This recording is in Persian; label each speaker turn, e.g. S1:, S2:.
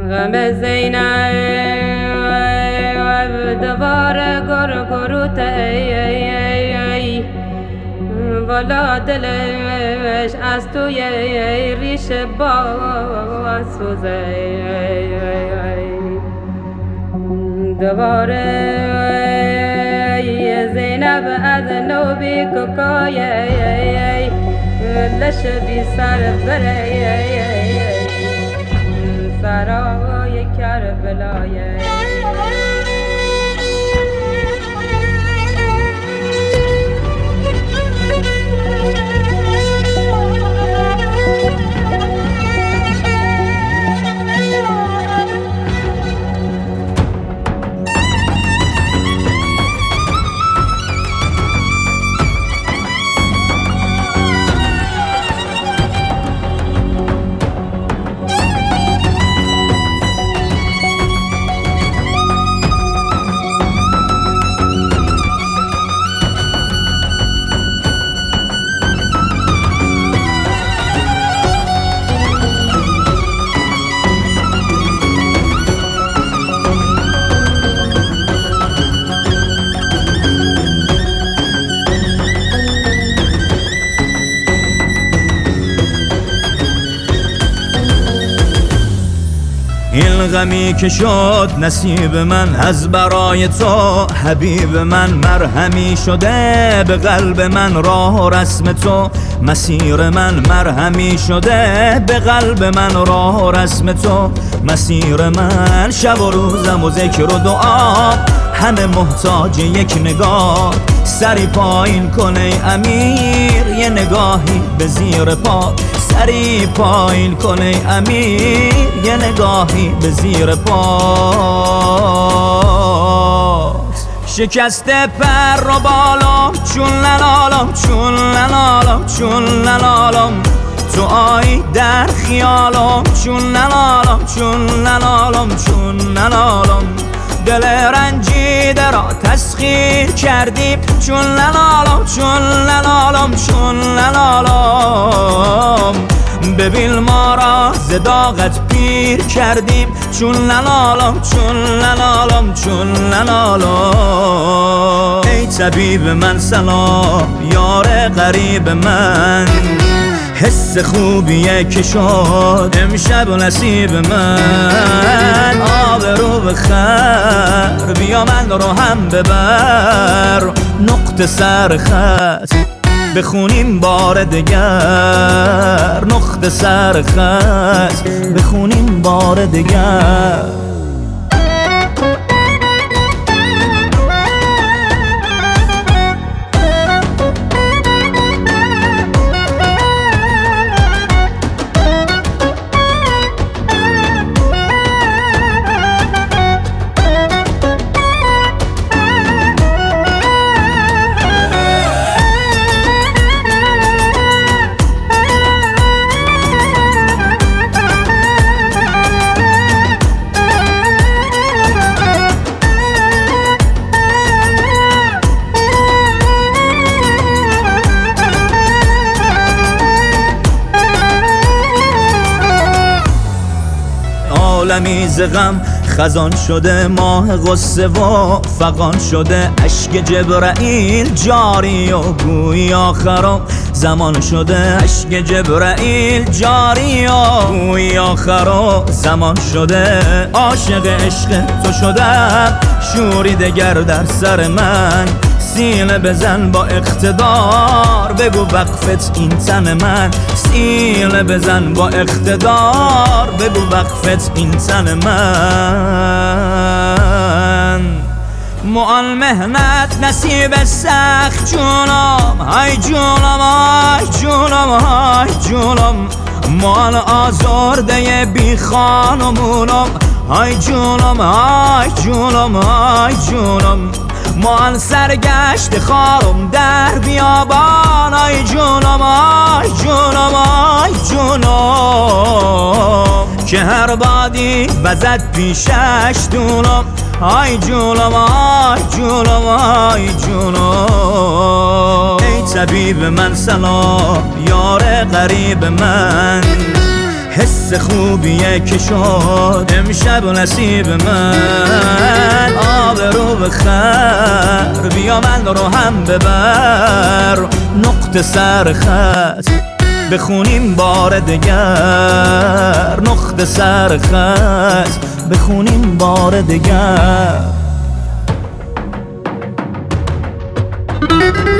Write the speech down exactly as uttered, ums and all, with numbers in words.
S1: غم زینب دوار گر گروت ای ای ای ای والا دلش از توی ریش باز سوزه دوار زینب از نو بی ککای لش بی سر بره سرای کربلای
S2: این غمی که شد نصیب من از برای تو حبیب من مرهمی شده به قلب من راه و رسم تو مسیر من مرهمی شده به قلب من راه و رسم تو مسیر من شب و روزم و ذکر و دعا همه محتاج یک نگاه سری پایین کن ای امیر یه نگاهی به زیر پا سری پایین کن ای امیر یه نگاهی به زیر پا شکسته پر و بالام چون ننالم چون ننالم چون ننالم تو آی در خیالم چون ننالم چون ننالم چون ننالم دل رنجیده را تسخیر کردیم چون ننالم چون ننالم چون ننالم ببین ما را زداغت پیر کردیم چون ننالم چون ننالم چون ننالم ای طبیب من سلام یار غریب من حس خوبیه که شد امشب نصیب من آبرو بخر بیا من رو هم ببر نقطه سر خط بخونیم بار دگر نقطه سر خط بخونیم بار دگر عالمی ز غم خزان شده ماه غصه و فغان شده اشک جبرائیل جاری و گویی آخرام زمان شده اشک جبرائیل جاری و گویی آخرام زمان شده عاشق عشق تو شدم شوری دگر در سر من سینه بزن با اقتدار بگو وقفت این تن من سینه بزن با اقتدار بگو وقفت این تن من معان مهنت نصیب سخت جونم های جونم های جونم های جونم معان آزرده بی خانمونم های جونم های جونم های جونم معان سرگشت خارم در بیابان ای جونم ای جونم ای جونم که هر بادی وزد پیشش دونم ای جونم ای جونم ای جونم ای طبیب من سلام یار غریب من حس قصه خوبیه که شد امشب و نصیب من آبرو بخر بیا من رو هم ببر نقطه سر خط بخونیم بار دگر نقطه سر خط بخونیم بار دگر